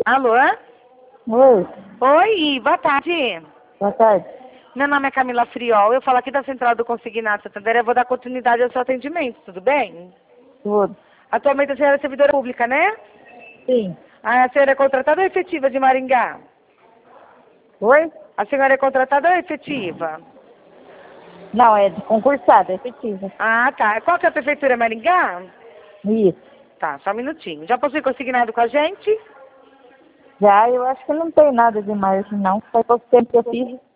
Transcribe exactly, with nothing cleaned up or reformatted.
Alô? Oi, Oi, boa tarde. boa tarde. Meu nome é Camila Friol, eu falo aqui da Central do Consignado Santander, eu vou dar continuidade ao seu atendimento, tudo bem? Tudo. Atualmente a senhora é servidora pública, né? Sim. A senhora é contratada ou efetiva de Maringá? Oi? A senhora é contratada ou efetiva? Não, é de concursada, é efetiva. Ah, tá. Qual que é a prefeitura, Maringá? Isso. Tá, só um minutinho. Já possui consignado com a gente? Já eu acho que não tem nada demais, não. Faz pouco tempo que eu fiz.